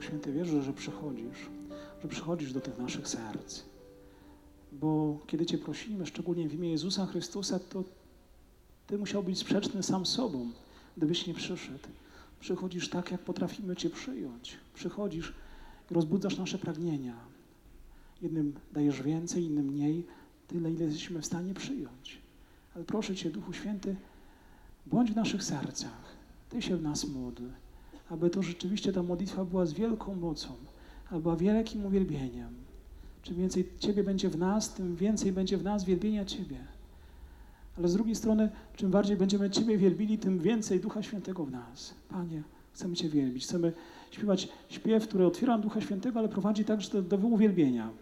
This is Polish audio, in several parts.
Święty, wierzę, że przychodzisz do tych naszych serc. Bo kiedy Cię prosimy, szczególnie w imię Jezusa Chrystusa, to Ty musiał być sprzeczny sam z sobą, gdybyś nie przyszedł. Przychodzisz tak, jak potrafimy Cię przyjąć. Przychodzisz i rozbudzasz nasze pragnienia. Jednym dajesz więcej, innym mniej, tyle, ile jesteśmy w stanie przyjąć. Ale proszę Cię, Duchu Święty, bądź w naszych sercach. Ty się w nas módl, aby to rzeczywiście ta modlitwa była z wielką mocą, aby była wielkim uwielbieniem. Czym więcej Ciebie będzie w nas, tym więcej będzie w nas wielbienia Ciebie. Ale z drugiej strony, czym bardziej będziemy Ciebie wielbili, tym więcej Ducha Świętego w nas. Panie, chcemy Cię wielbić, chcemy śpiewać śpiew, który otwiera Ducha Świętego, ale prowadzi także do uwielbienia.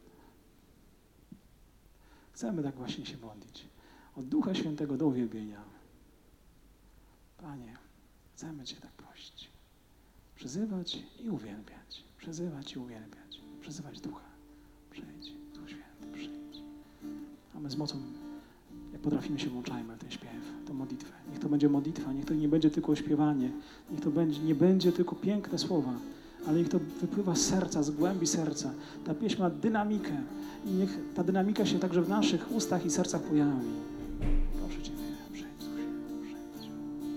Chcemy tak właśnie się modlić. Od Ducha Świętego do uwielbienia. Panie, chcemy Cię tak prosić. Przyzywać i uwielbiać. Przyzywać i uwielbiać. Przyzywać Ducha. Przyjdź, Duch Święty, przyjdź. A my z mocą, jak potrafimy, się włączajmy w ten śpiew, tę modlitwę. Niech to będzie modlitwa, niech to nie będzie tylko śpiewanie, niech to nie będzie tylko piękne słowa, ale niech to wypływa z serca, z głębi serca. Ta pieśń ma dynamikę i niech ta dynamika się także w naszych ustach i sercach pojawi. Proszę Ciebie, przyjdź, Duch Święty, przyjdź.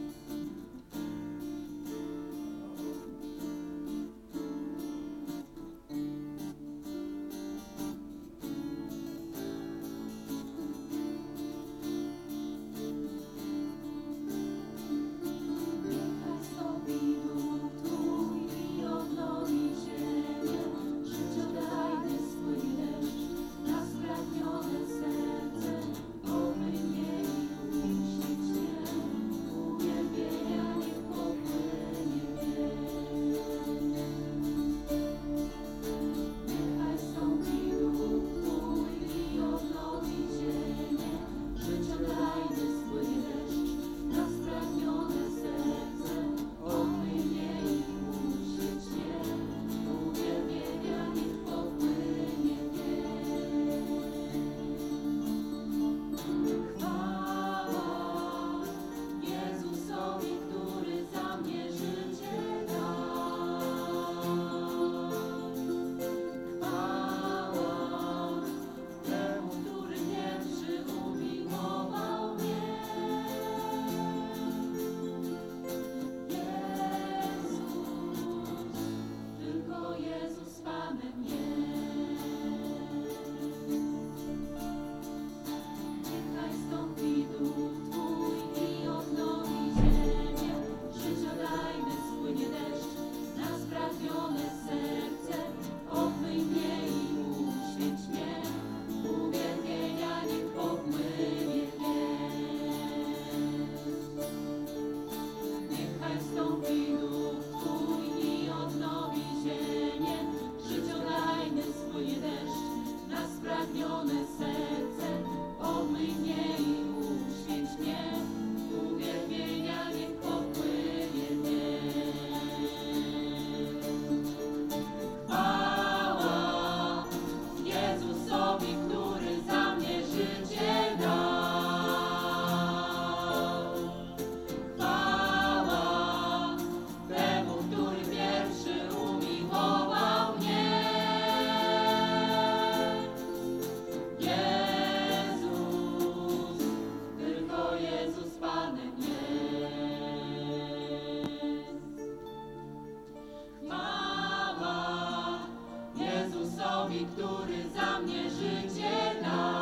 Który za mnie życie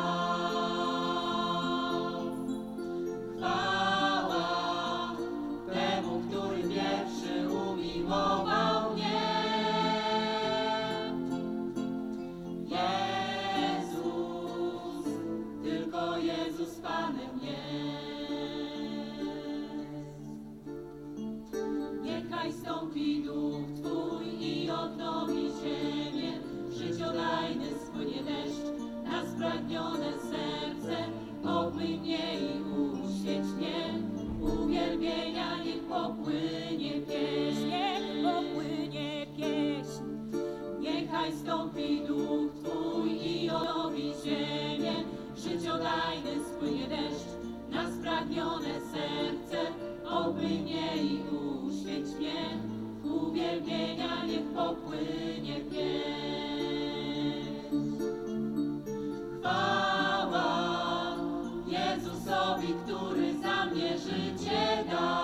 dał. Chwała temu, który pierwszy umiłował mnie. Jezus, tylko Jezus Panem jest. Niechaj stąpi Duch Twój i odnowi ziemię. Życiodajny spłynie deszcz na spragnione serce. Obmyj mnie i uświeć mnie. Uwielbienia niech popłynie pieśń. Niech popłynie pieśń. Niechaj stąpi Duch Twój i odnowi ziemię. Życiodajny spłynie deszcz na spragnione serce. Obmyj mnie i uświeć mnie. Uwielbienia niech popłynie pieśń. Chwała Jezusowi, który za mnie życie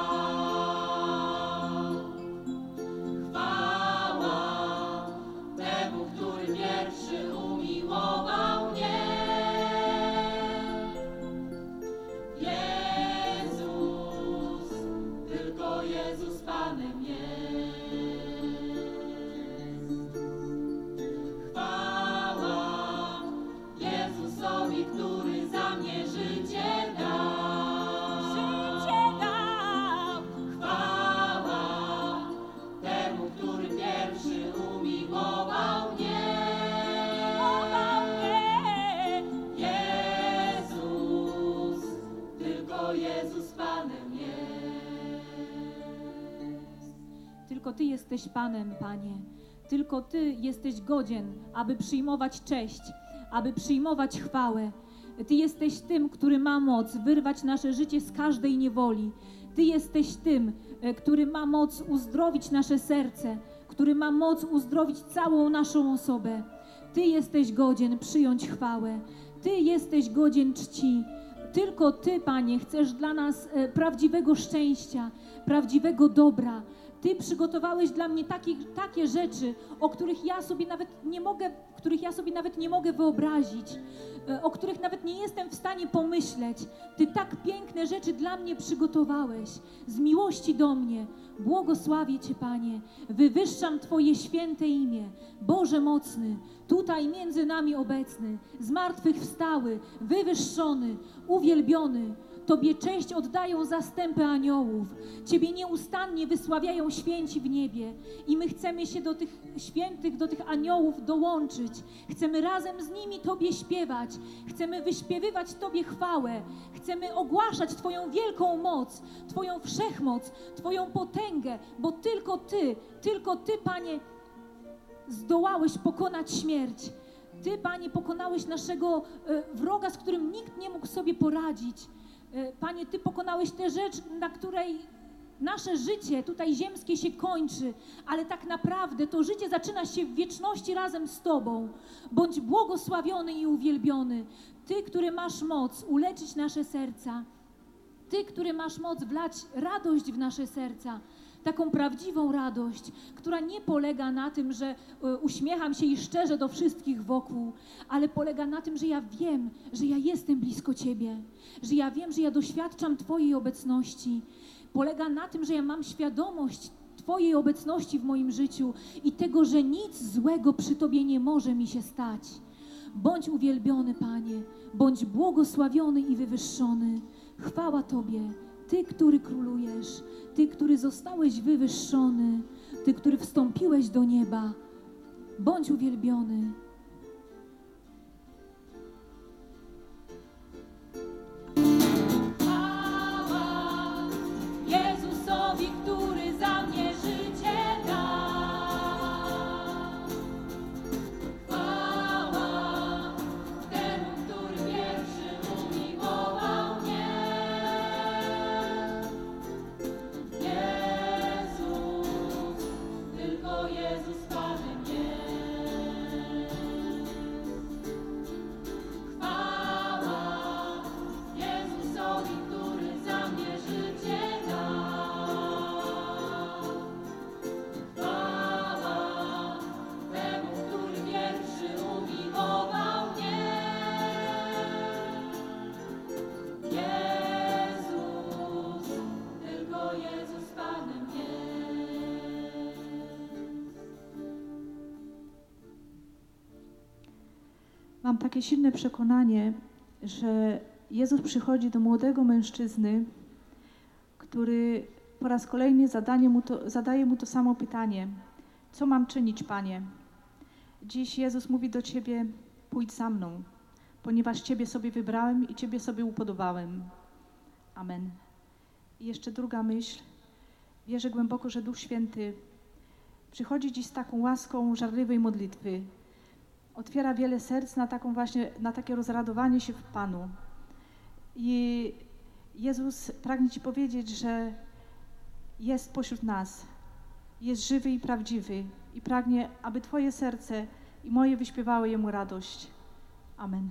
dał. Chwała temu, który pierwszy umiłował mnie. Jezus, tylko Jezus Panem jest. Chwała Jezusowi, który za mnie życie dał. Życie dał. Chwała temu, który pierwszy umiłował mnie. Miłował mnie. Jezus, tylko Jezus Panem jest. Tylko Ty jesteś Panem, Panie. Tylko Ty jesteś godzien, aby przyjmować cześć, aby przyjmować chwałę. Ty jesteś tym, który ma moc wyrwać nasze życie z każdej niewoli. Ty jesteś tym, który ma moc uzdrowić nasze serce, który ma moc uzdrowić całą naszą osobę. Ty jesteś godzien przyjąć chwałę. Ty jesteś godzien czci. Tylko Ty, Panie, chcesz dla nas prawdziwego szczęścia, prawdziwego dobra. Ty przygotowałeś dla mnie takie rzeczy, których ja sobie nawet nie mogę wyobrazić, o których nawet nie jestem w stanie pomyśleć. Ty tak piękne rzeczy dla mnie przygotowałeś, z miłości do mnie. Błogosławię Cię, Panie, wywyższam Twoje święte imię. Boże mocny, tutaj między nami obecny, zmartwychwstały, wywyższony, uwielbiony. Tobie cześć oddają zastępy aniołów. Ciebie nieustannie wysławiają święci w niebie. I my chcemy się do tych świętych, do tych aniołów dołączyć. Chcemy razem z nimi Tobie śpiewać. Chcemy wyśpiewywać Tobie chwałę. Chcemy ogłaszać Twoją wielką moc, Twoją wszechmoc, Twoją potęgę, bo tylko Ty, Panie, zdołałeś pokonać śmierć. Ty, Panie, pokonałeś naszego wroga, z którym nikt nie mógł sobie poradzić. Panie, Ty pokonałeś tę rzecz, na której nasze życie tutaj ziemskie się kończy, ale tak naprawdę to życie zaczyna się w wieczności razem z Tobą. Bądź błogosławiony i uwielbiony. Ty, który masz moc uleczyć nasze serca. Ty, który masz moc wlać radość w nasze serca. Taką prawdziwą radość, która nie polega na tym, że uśmiecham się i szczerze do wszystkich wokół, ale polega na tym, że ja wiem, że ja jestem blisko Ciebie, że ja wiem, że ja doświadczam Twojej obecności. Polega na tym, że ja mam świadomość Twojej obecności w moim życiu i tego, że nic złego przy Tobie nie może mi się stać. Bądź uwielbiony, Panie, bądź błogosławiony i wywyższony. Chwała Tobie, Ty, który królujesz, Ty, który zostałeś wywyższony, Ty, który wstąpiłeś do nieba. Bądź uwielbiony. Chwała Jezusowi, który za mnie życie dał. Chwała temu, który pierwszy umiłował mnie. Jezus, tylko Jezus Panem jest. Chwała Jezusowi, który za mnie życie dał. Chwała temu, który pierwszy umiłował mnie. Jezus, tylko Jezus Panem jest. Mam takie silne przekonanie, że Jezus przychodzi do młodego mężczyzny, który po raz kolejny zadaje mu to samo pytanie. Co mam czynić, Panie? Dziś Jezus mówi do Ciebie, pójdź za mną, ponieważ Ciebie sobie wybrałem i Ciebie sobie upodobałem. Amen. I jeszcze druga myśl. Wierzę głęboko, że Duch Święty przychodzi dziś z taką łaską żarliwej modlitwy. Otwiera wiele serc na takie rozradowanie się w Panu. I Jezus pragnie Ci powiedzieć, że jest pośród nas, jest żywy i prawdziwy i pragnie, aby Twoje serce i moje wyśpiewały Jemu radość. Amen.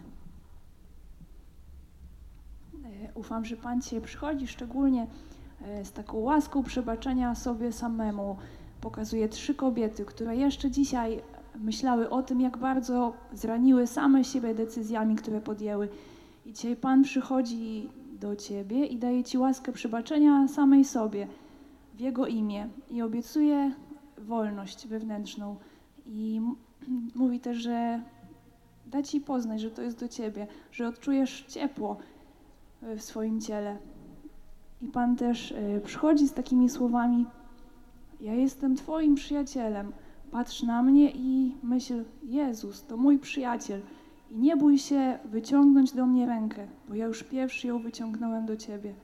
Ufam, że Pan dzisiaj przychodzi szczególnie z taką łaską przebaczenia sobie samemu. Pokazuje 3 kobiety, które jeszcze dzisiaj myślały o tym, jak bardzo zraniły same siebie decyzjami, które podjęły. I dzisiaj Pan przychodzi do Ciebie i daje Ci łaskę przebaczenia samej sobie w Jego imię i obiecuje wolność wewnętrzną. I mówi też, że da Ci poznać, że to jest do Ciebie, że odczujesz ciepło w swoim ciele. I Pan też przychodzi z takimi słowami: ja jestem Twoim przyjacielem. Patrz na mnie i myśl: Jezus to mój przyjaciel. I nie bój się wyciągnąć do mnie rękę, bo ja już pierwszy ją wyciągnąłem do Ciebie.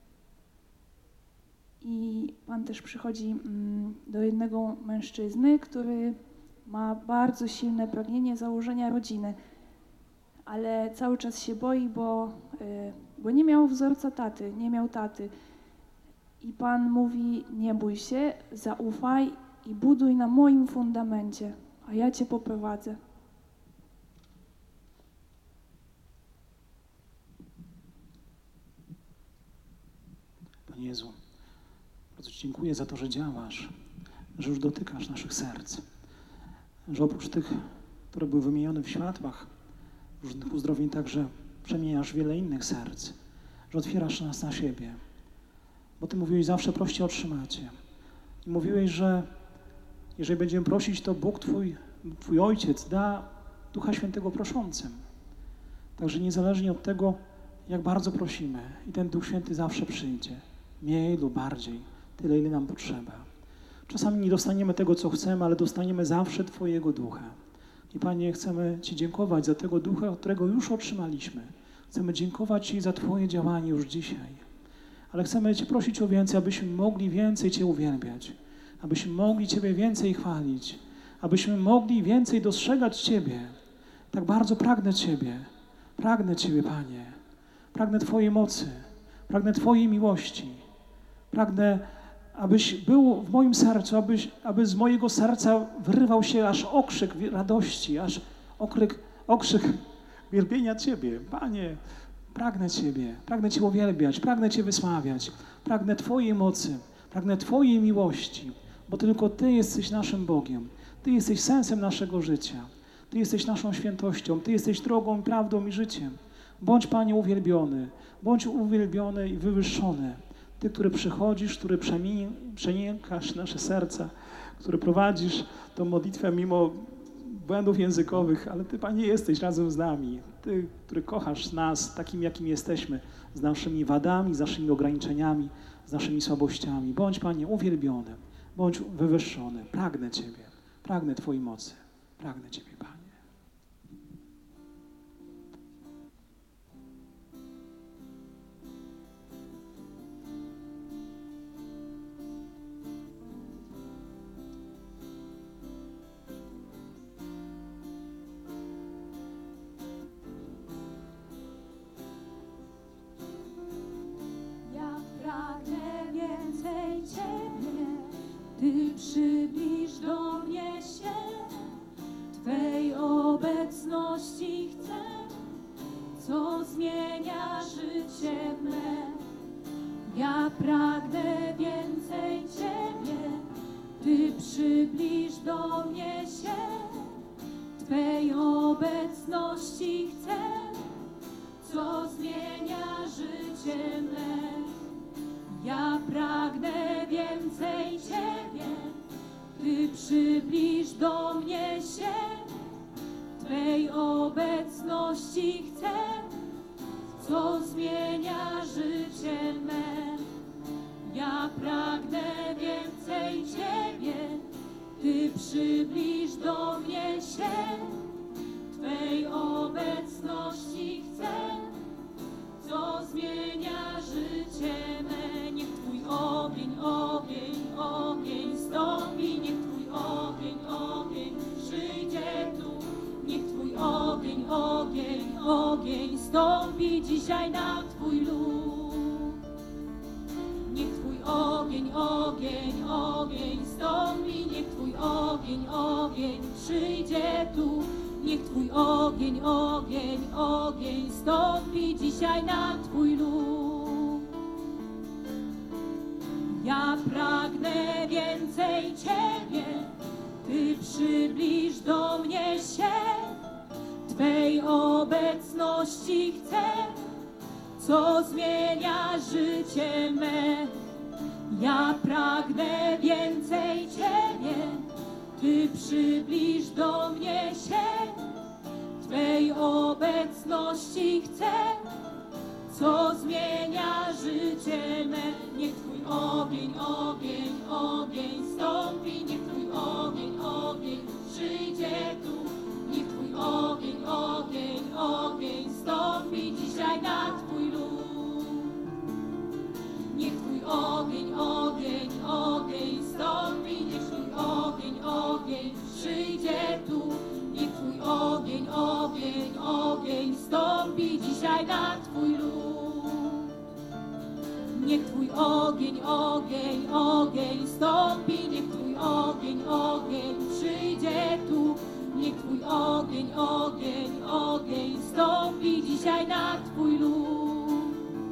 I Pan też przychodzi do jednego mężczyzny, który ma bardzo silne pragnienie założenia rodziny, ale cały czas się boi, bo nie miał wzorca taty, nie miał taty. I Pan mówi: nie bój się, zaufaj i buduj na moim fundamencie, a ja Cię poprowadzę. Panie Jezu, bardzo Ci dziękuję za to, że działasz, że już dotykasz naszych serc, że oprócz tych, które były wymienione w światłach różnych uzdrowień, także przemieniasz wiele innych serc, że otwierasz nas na siebie. Bo Ty mówiłeś: zawsze proście, otrzymacie. I mówiłeś, że jeżeli będziemy prosić, to Bóg Twój Ojciec da Ducha Świętego proszącym. Także niezależnie od tego, jak bardzo prosimy, i ten Duch Święty zawsze przyjdzie. Mniej lub bardziej, tyle, ile nam potrzeba. Czasami nie dostaniemy tego, co chcemy, ale dostaniemy zawsze Twojego Ducha. I Panie, chcemy Ci dziękować za tego Ducha, którego już otrzymaliśmy. Chcemy dziękować Ci za Twoje działanie już dzisiaj. Ale chcemy Cię prosić o więcej, abyśmy mogli więcej Cię uwielbiać, abyśmy mogli Ciebie więcej chwalić, abyśmy mogli więcej dostrzegać Ciebie. Tak bardzo pragnę Ciebie, Panie. Pragnę Twojej mocy, pragnę Twojej miłości. Pragnę, abyś był w moim sercu, aby z mojego serca wyrywał się aż okrzyk radości, aż okrzyk wielbienia Ciebie. Panie, pragnę Ciebie, pragnę Cię uwielbiać, pragnę Cię wysławiać, pragnę Twojej mocy, pragnę Twojej miłości, bo tylko Ty jesteś naszym Bogiem. Ty jesteś sensem naszego życia. Ty jesteś naszą świętością. Ty jesteś drogą, prawdą i życiem. Bądź, Panie, uwielbiony i wywyższony. Ty, który przychodzisz, który przenikasz nasze serca, który prowadzisz tą modlitwę mimo błędów językowych, ale Ty, Panie, jesteś razem z nami. Ty, który kochasz nas takim, jakim jesteśmy, z naszymi wadami, z naszymi ograniczeniami, z naszymi słabościami. Bądź, Panie, uwielbiony, bądź wywyższony. Pragnę Ciebie, pragnę Twojej mocy, pragnę Ciebie, Panie. Pragnę więcej Ciebie, Ty przybliż do mnie się, Twej obecności chcę, co zmienia życie me. Ja pragnę więcej Ciebie, Ty przybliż do mnie się, Twej obecności chcę, co zmienia życie me. Ja pragnę więcej Ciebie, Ty przybliż do mnie się, Twej obecności chcę, co zmienia życie me. Ja pragnę więcej Ciebie, Ty przybliż do mnie się, Twej obecności chcę, co zmienia życie me. Niech Twój ogień, ogień, ogień stąpi, niech Twój ogień, ogień przyjdzie tu. Niech Twój ogień, ogień, ogień stąpi dzisiaj na Twój lud. Niech Twój ogień, ogień, ogień stąpi, niech Twój ogień, ogień przyjdzie tu. Niech Twój ogień, ogień, ogień stąpi dzisiaj na Twój lud. Ja pragnę więcej Ciebie, Ty przybliż do mnie się. Twej obecności chcę, co zmienia życie me. Ja pragnę więcej Ciebie, Ty przybliż do mnie się. Twej obecności chcę, co zmienia życie me. Niech Twój ogień, ogień, ogień stąpi, niech Twój ogień, ogień przyjdzie tu. Niech Twój ogień, ogień, ogień stąpi dzisiaj na Twój lud. Niech Twój ogień, ogień, ogień stąpi, niech Twój ogień, ogień przyjdzie tu. Niech Twój ogień, ogień, ogień stąpi dzisiaj na Twój lud. Niech Twój ogień, ogień, ogień stąpi, niech Twój ogień, ogień przyjdzie tu. Niech Twój ogień, ogień, ogień stąpi dzisiaj na Twój lud.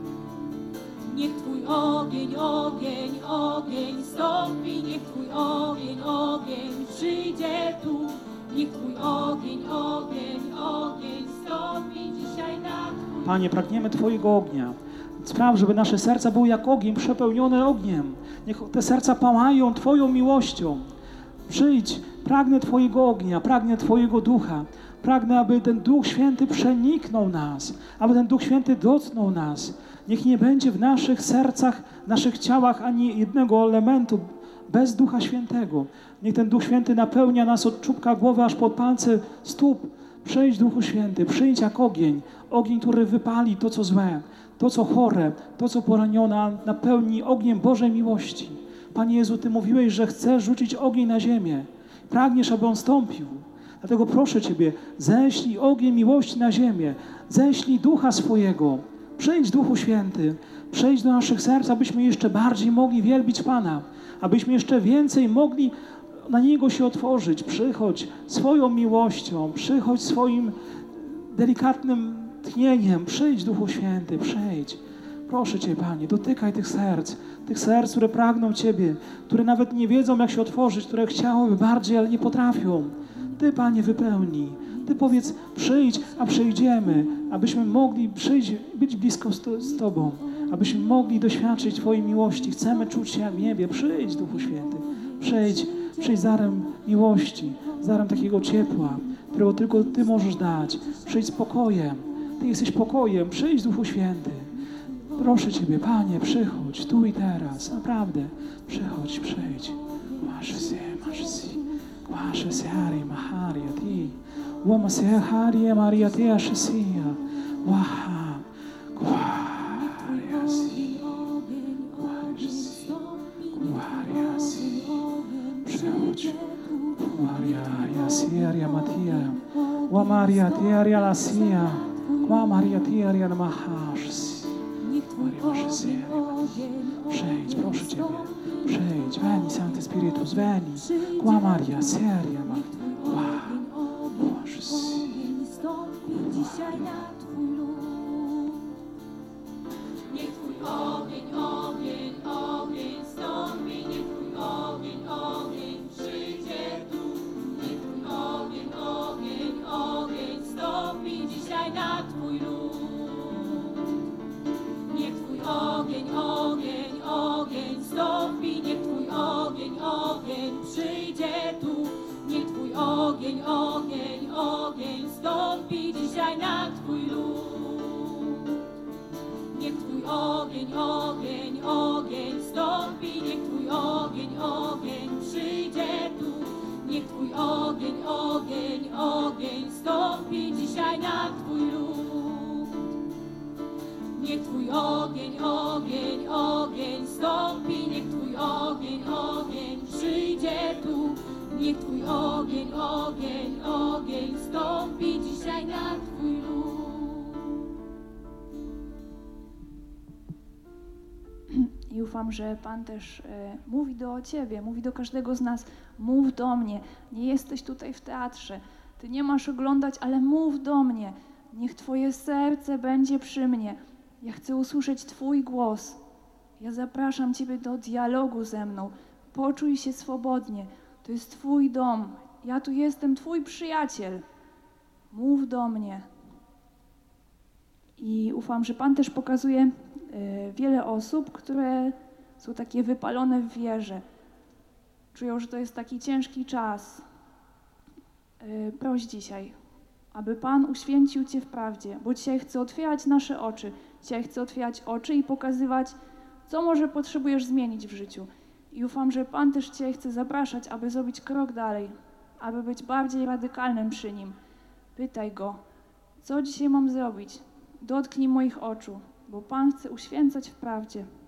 Niech Twój ogień, ogień, ogień stąpi, niech Twój ogień, ogień przyjdzie tu. Niech Twój ogień, ogień, ogień stąpi dzisiaj na Twój lud. Panie, pragniemy Twojego ognia. Spraw, żeby nasze serca były jak ogień, przepełnione ogniem. Niech te serca pałają Twoją miłością. Przyjdź, pragnę Twojego ognia, pragnę Twojego ducha. Pragnę, aby ten Duch Święty przeniknął nas, aby ten Duch Święty dotknął nas. Niech nie będzie w naszych sercach, w naszych ciałach ani jednego elementu bez Ducha Świętego. Niech ten Duch Święty napełnia nas od czubka głowy aż pod palce stóp. Przyjdź, Duchu Święty, przyjdź jak ogień. Ogień, który wypali to, co złe, to, co chore, to, co poranione, napełni ogniem Bożej miłości. Panie Jezu, Ty mówiłeś, że chcesz rzucić ogień na ziemię. Pragniesz, aby on stąpił. Dlatego proszę Ciebie, ześlij ogień miłości na ziemię. Ześlij Ducha swojego. Przyjdź, Duchu Święty. Przyjdź do naszych serc, abyśmy jeszcze bardziej mogli wielbić Pana. Abyśmy jeszcze więcej mogli na Niego się otworzyć. Przychodź swoją miłością. Przychodź swoim delikatnym tchnieniem. Przyjdź, Duchu Święty, przyjdź. Proszę Cię, Panie, dotykaj tych serc, które pragną Ciebie, które nawet nie wiedzą, jak się otworzyć, które chciałyby bardziej, ale nie potrafią. Ty, Panie, wypełnij. Ty powiedz, przyjdź, a przyjdziemy, abyśmy mogli przyjść, być blisko z Tobą, abyśmy mogli doświadczyć Twojej miłości. Chcemy czuć się jak w niebie. Przyjdź, Duchu Święty. Przyjdź z darem miłości, z darem takiego ciepła, którego tylko Ty możesz dać. Przyjdź z pokojem. Ty jesteś pokojem. Przyjdź, Duchu Święty. Proszę Ciebie, Panie, przychodź tu i teraz. Naprawdę, przyjdź. Głasza się, Hari, Maharia, Ty. Łama się, Hari, Maria, Ty, Ashesia. Łaha, Głaria si. Głaria si. Przychodź. Głaria si, Aria, Matia. Łamaria, Ty, Aria, Lasia. Łamaria, Ty, Aria, Mahash. Przyjdź, proszę Ciebie, przyjdź, veni, Sancte Spiritus, veni, qua Maria, seria, ma, qua, Boże, dzisiaj na Twój lud. Niech Twój ogień, ogień, ogień stąpi, niech Twój ogień, ogień przyjdzie tu. Niech Twój ogień, ogień, ogień stąpi dzisiaj na Twój lud. Niech Twój ogień, ogień, ogień stąpi, niech Twój ogień, ogień przyjdzie tu. Niech Twój ogień, ogień, ogień stąpi dzisiaj na Twój lud. Niech Twój ogień, ogień, ogień stąpi, niech Twój ogień, ogień przyjdzie tu. Niech Twój ogień, ogień, ogień stąpi dzisiaj na Twój lud. Niech Twój ogień, ogień, ogień stąpi, niech Twój ogień, ogień przyjdzie tu. Niech Twój ogień, ogień, ogień stąpi dzisiaj na Twój lud. I ufam, że Pan też mówi do Ciebie, mówi do każdego z nas, mów do mnie, nie jesteś tutaj w teatrze, Ty nie masz oglądać, ale mów do mnie, niech Twoje serce będzie przy mnie, ja chcę usłyszeć Twój głos, ja zapraszam Ciebie do dialogu ze mną, poczuj się swobodnie, to jest Twój dom, ja tu jestem Twój przyjaciel, mów do mnie. I ufam, że Pan też pokazuje wiele osób, które są takie wypalone w wierze. Czują, że to jest taki ciężki czas. Proś dzisiaj, aby Pan uświęcił Cię w prawdzie, bo dzisiaj chce otwierać nasze oczy. Dzisiaj chce otwierać oczy i pokazywać, co może potrzebujesz zmienić w życiu. I ufam, że Pan też Cię chce zapraszać, aby zrobić krok dalej, aby być bardziej radykalnym przy Nim. Pytaj Go, co dzisiaj mam zrobić? Dotknij moich oczu, bo Pan chce uświęcać w prawdzie.